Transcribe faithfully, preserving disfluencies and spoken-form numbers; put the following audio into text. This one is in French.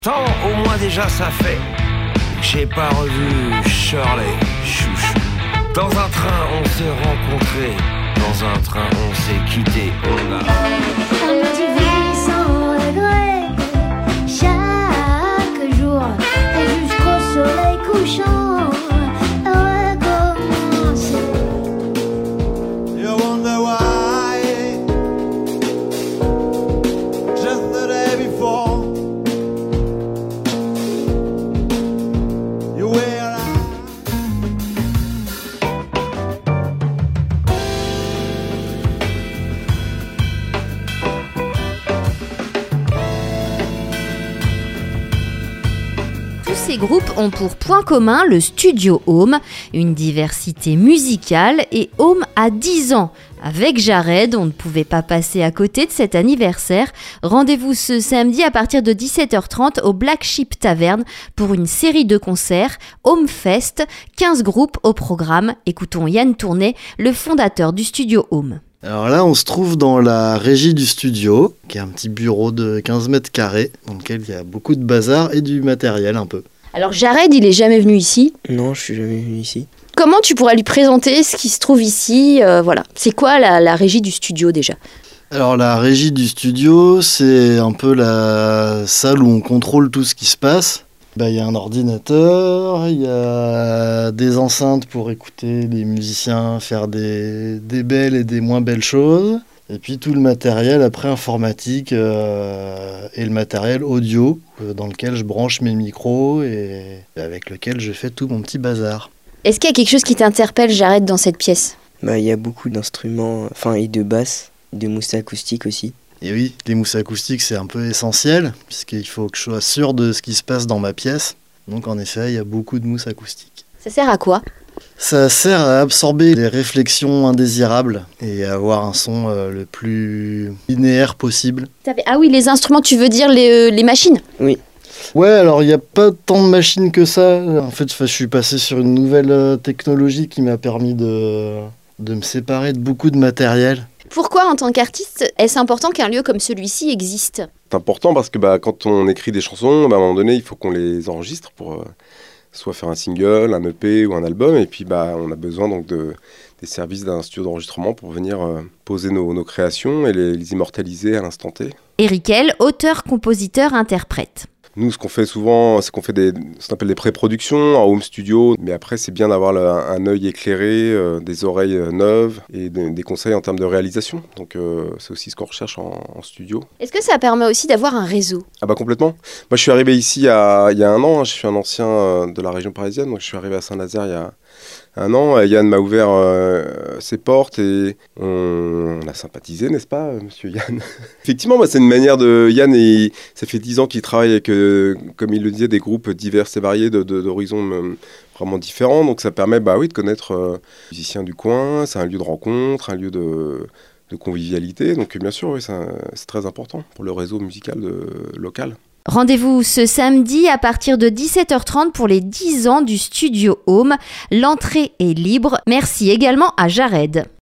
Tant au moins déjà ça fait que j'ai pas revu Shirley Chouchou. Dans un train on s'est rencontrés, dans un train on s'est quittés. On a Un petit vie sans regret, chaque jour et jusqu'au soleil couchant, recommencer. You wonder why just the day before you were Tous ces groupes ont pour point commun le studio Home, une diversité musicale, et Home a dix ans. Avec Jared, on ne pouvait pas passer à côté de cet anniversaire. Rendez-vous ce samedi à partir de dix-sept heures trente au Black Sheep Tavern pour une série de concerts Home Fest, quinze groupes au programme. Écoutons Yann Tournet, le fondateur du studio Home. Alors là, on se trouve dans la régie du studio, qui est un petit bureau de quinze mètres carrés, dans lequel il y a beaucoup de bazar et du matériel un peu. Alors Jared, il est jamais venu ici. Non, je suis jamais venu ici. Comment tu pourrais lui présenter ce qui se trouve ici euh, Voilà. C'est quoi la, la régie du studio déjà? Alors la régie du studio, c'est un peu la salle où on contrôle tout ce qui se passe. Bah, il y a un ordinateur, il y a des enceintes pour écouter les musiciens faire des, des belles et des moins belles choses. Et puis tout le matériel après informatique euh, et le matériel audio euh, dans lequel je branche mes micros et avec lequel je fais tout mon petit bazar. Est-ce qu'il y a quelque chose qui t'interpelle, Jared, dans cette pièce? Bah, il y a beaucoup d'instruments, enfin, et de basses, de mousses acoustiques aussi. Et oui, les mousses acoustiques, c'est un peu essentiel, puisqu'il faut que je sois sûr de ce qui se passe dans ma pièce. Donc en effet, il y a beaucoup de mousses acoustiques. Ça sert à quoi? Ça sert à absorber les réflexions indésirables et à avoir un son euh, le plus linéaire possible. Ah oui, les instruments, tu veux dire les, euh, les machines? Oui. Ouais, alors il n'y a pas tant de machines que ça. En fait, je suis passé sur une nouvelle euh, technologie qui m'a permis de, de me séparer de beaucoup de matériel. Pourquoi, en tant qu'artiste, est-ce important qu'un lieu comme celui-ci existe? C'est important parce que bah, quand on écrit des chansons, bah, à un moment donné, il faut qu'on les enregistre pour euh, soit faire un single, un E P ou un album. Et puis, bah, on a besoin donc de, des services d'un studio d'enregistrement pour venir euh, poser nos, nos créations et les, les immortaliser à l'instant T. Eric L, auteur, compositeur, interprète. Nous, ce qu'on fait souvent, c'est qu'on fait des, ce qu'on appelle des pré-productions en home studio. Mais après, c'est bien d'avoir le, un œil éclairé, euh, des oreilles euh, neuves et de, des conseils en termes de réalisation. Donc, euh, c'est aussi ce qu'on recherche en, en studio. Est-ce que ça permet aussi d'avoir un réseau? Ah bah complètement. Moi, je suis arrivé ici il y a, il y a un an. Hein. Je suis un ancien euh, de la région parisienne. Donc, je suis arrivé à Saint-Nazaire il y a un an. Yann m'a ouvert euh, ses portes et on, on a sympathisé, n'est-ce pas, monsieur Yann? Effectivement, bah, c'est une manière de... Yann, et, ça fait dix ans qu'il travaille avec, euh, comme il le disait, des groupes divers et variés de, de, d'horizons euh, vraiment différents. Donc ça permet bah, oui, de connaître euh, les musiciens du coin. C'est un lieu de rencontre, un lieu de, de convivialité. Donc bien sûr, oui, c'est, un, c'est très important pour le réseau musical de, local. Rendez-vous ce samedi à partir de dix-sept heures trente pour les dix ans du studio Home. L'entrée est libre. Merci également à Jared.